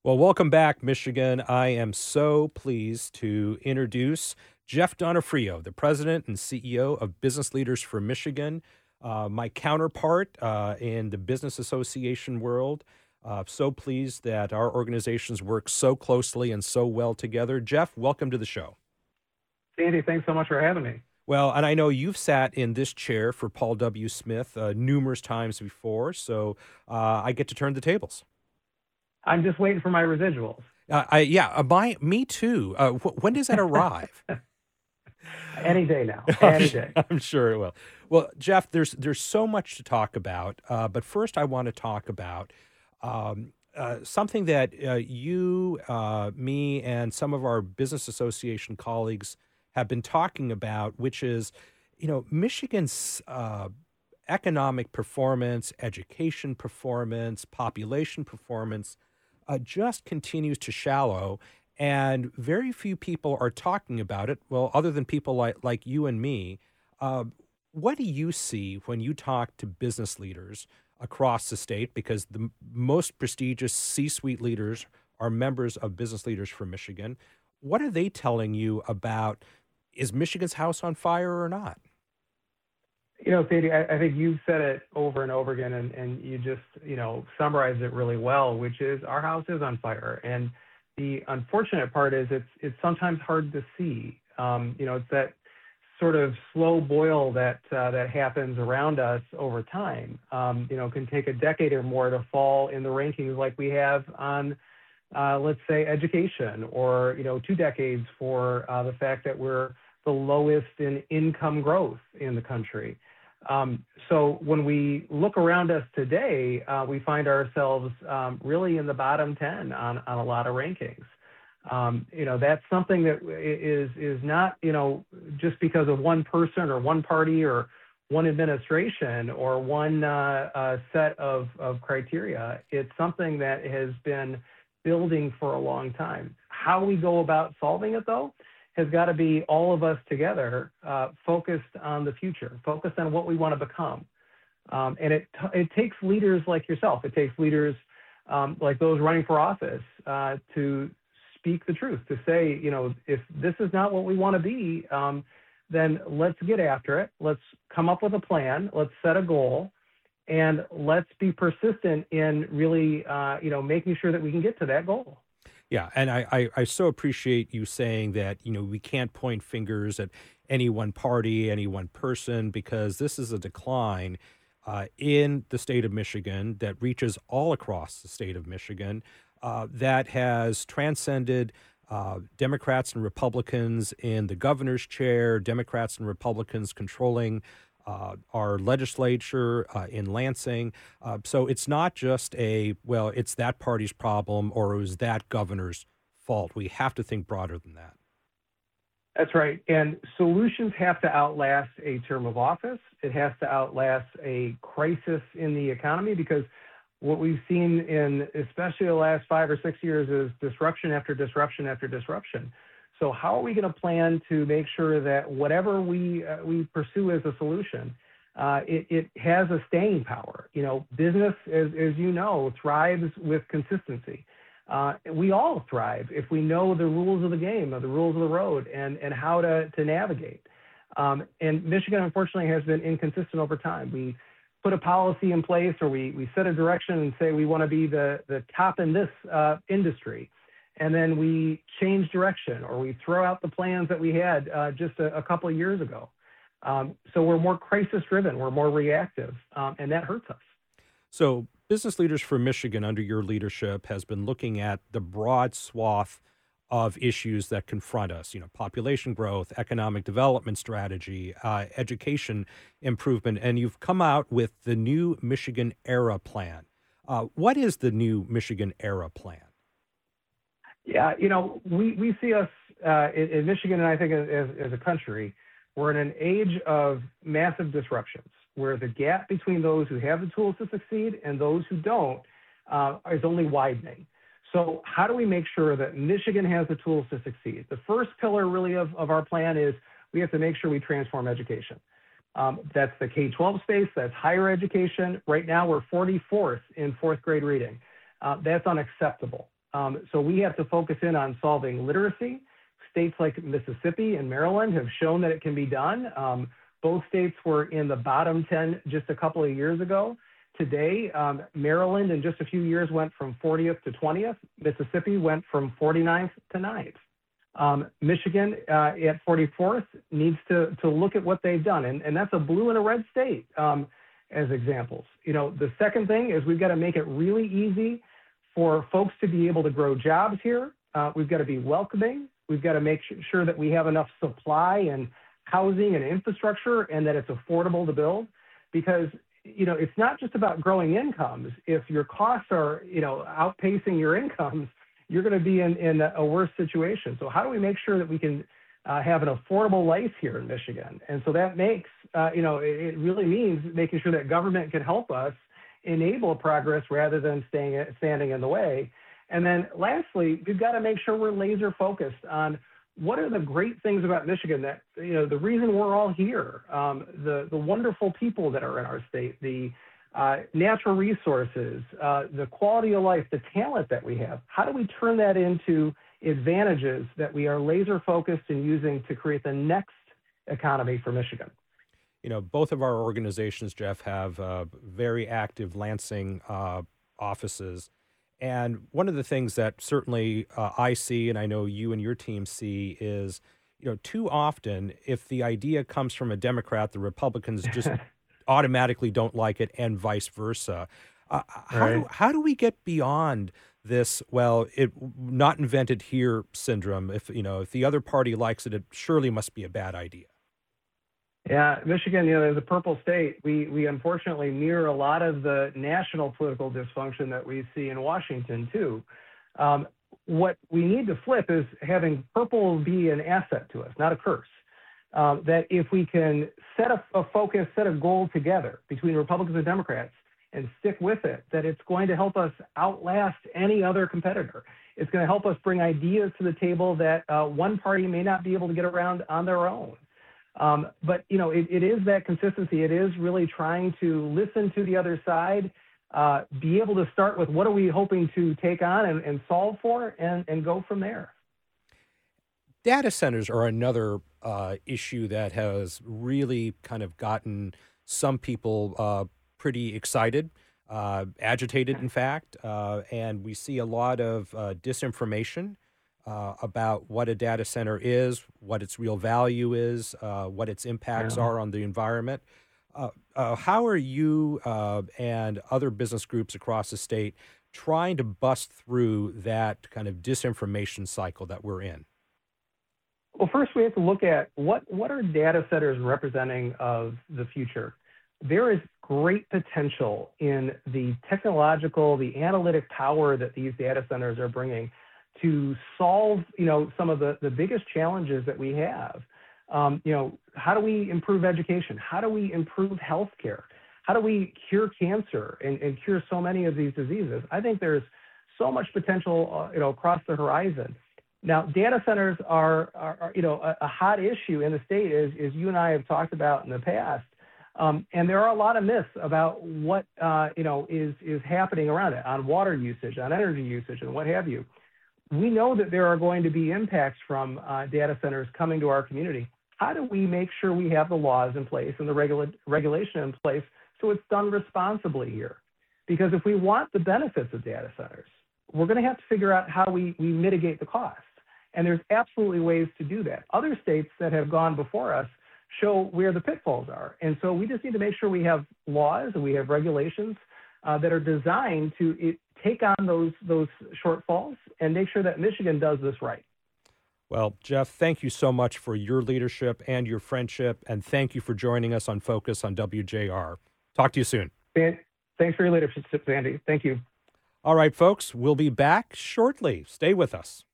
Well, welcome back, Michigan. I am so pleased to introduce Jeff Donofrio, the president and CEO of Business Leaders for Michigan, my counterpart in the business association world. So pleased that our organizations work so closely and so well together. Jeff, welcome to the show. Sandy, thanks so much for having me. Well, and I know you've sat in this chair for Paul W. Smith numerous times before, so I get to turn the tables. I'm just waiting for my residuals. Me too. When does that arrive? Any day now, any day. I'm sure it will. Well, Jeff, there's so much to talk about, but first I want to talk about something that you, me, and some of our business association colleagues have been talking about, which is, Michigan's economic performance, education performance, population performance just continues to shallow, and very few people are talking about it. Well, other than people like you and me, uh, what do you see when you talk to business leaders across the state? Because the most prestigious C-suite leaders are members of Business Leaders for Michigan. What are they telling you about? Is Michigan's house on fire or not? Sadie, I think you've said it over and over again, and you just, summarized it really well, which is our house is on fire. And the unfortunate part is it's sometimes hard to see. It's that sort of slow boil that happens around us over time. Can take a decade or more to fall in the rankings like we have on, let's say, education, or 2 decades for the fact that we're the lowest in income growth in the country. So when we look around us today, we find ourselves really in the bottom 10 on a lot of rankings. That's something that is not, just because of one person or one party or one administration or one set of criteria. It's something that has been building for a long time. How we go about solving it, though, has got to be all of us together, focused on the future, focused on what we want to become. And it takes leaders like yourself. It takes leaders like those running for office to speak the truth, to say, if this is not what we want to be, then let's get after it. Let's come up with a plan. Let's set a goal. And let's be persistent in really, making sure that we can get to that goal. Yeah, and I so appreciate you saying that, we can't point fingers at any one party, any one person, because this is a decline in the state of Michigan that reaches all across the state of Michigan, that has transcended Democrats and Republicans in the governor's chair, Democrats and Republicans controlling our legislature in Lansing. So it's not just it's that party's problem or it was that governor's fault. We have to think broader than that. That's right. And solutions have to outlast a term of office. It has to outlast a crisis in the economy, because what we've seen in especially the last 5 or 6 years is disruption after disruption after disruption. So how are we going to plan to make sure that whatever we pursue as a solution, it has a staying power? Business, as you know, thrives with consistency. We all thrive if we know the rules of the game, or the rules of the road, and how to navigate. And Michigan, unfortunately, has been inconsistent over time. We put a policy in place, or we set a direction and say we want to be the top in this industry. And then we change direction, or we throw out the plans that we had just a couple of years ago. So we're more crisis driven, we're more reactive, and that hurts us. So Business Leaders for Michigan, under your leadership, has been looking at the broad swath of issues that confront us, population growth, economic development strategy, education improvement, and you've come out with the new Michigan Era Plan. What is the new Michigan Era Plan? Yeah, we see us in Michigan, and I think as a country, we're in an age of massive disruptions, where the gap between those who have the tools to succeed and those who don't is only widening. So how do we make sure that Michigan has the tools to succeed? The first pillar really of our plan is we have to make sure we transform education. That's the K-12 space, that's higher education. Right now, we're 44th in fourth grade reading. That's unacceptable. So we have to focus in on solving literacy. States like Mississippi and Maryland have shown that it can be done. Both states were in the bottom 10 just a couple of years ago. Today, Maryland in just a few years went from 40th to 20th. Mississippi went from 49th to 9th. Michigan at 44th needs to look at what they've done. And that's a blue and a red state as examples. The second thing is we've got to make it really easy for folks to be able to grow jobs here. We've got to be welcoming. We've got to make sure that we have enough supply and housing and infrastructure and that it's affordable to build, because it's not just about growing incomes. If your costs are outpacing your incomes, you're going to be in a worse situation. So how do we make sure that we can have an affordable life here in Michigan? And so that makes it really means making sure that government can help us enable progress rather than standing in the way. And then lastly, we've got to make sure we're laser focused on what are the great things about Michigan that, the reason we're all here, the wonderful people that are in our state, the natural resources, the quality of life, the talent that we have. How do we turn that into advantages that we are laser focused in using to create the next economy for Michigan? Both of our organizations, Jeff, have very active Lansing offices. And one of the things that certainly I see, and I know you and your team see, is, too often, if the idea comes from a Democrat, the Republicans just automatically don't like it, and vice versa. Right. How do we get beyond this, it not invented here syndrome? If the other party likes it, it surely must be a bad idea. Yeah, Michigan, as a purple state, we unfortunately mirror a lot of the national political dysfunction that we see in Washington, too. What we need to flip is having purple be an asset to us, not a curse. That if we can set a focus, set a goal together between Republicans and Democrats and stick with it, that it's going to help us outlast any other competitor. It's going to help us bring ideas to the table that one party may not be able to get around on their own. But it is that consistency. It is really trying to listen to the other side, be able to start with what are we hoping to take on and solve for, and go from there. Data centers are another issue that has really kind of gotten some people pretty excited, agitated, in fact, and we see a lot of disinformation about what a data center is, what its real value is, what its impacts are on the environment. How are you and other business groups across the state trying to bust through that kind of disinformation cycle that we're in? Well, first we have to look at what are data centers representing of the future. There is great potential in the technological, the analytic power that these data centers are bringing to solve, some of the biggest challenges that we have. How do we improve education? How do we improve healthcare? How do we cure cancer and cure so many of these diseases? I think there's so much potential, across the horizon. Now, data centers are a hot issue in the state, as you and I have talked about in the past. And there are a lot of myths about what, is happening around it on water usage, on energy usage, and what have you. We know that there are going to be impacts from data centers coming to our community. How do we make sure we have the laws in place and the regulation in place so it's done responsibly here? Because if we want the benefits of data centers, we're going to have to figure out how we mitigate the costs. And there's absolutely ways to do that. Other states that have gone before us show where the pitfalls are. And so we just need to make sure we have laws and we have regulations that are designed to take on those shortfalls and make sure that Michigan does this right. Well, Jeff, thank you so much for your leadership and your friendship, and thank you for joining us on Focus on WJR. Talk to you soon. Thanks for your leadership, Sandy. Thank you. All right, folks, we'll be back shortly. Stay with us.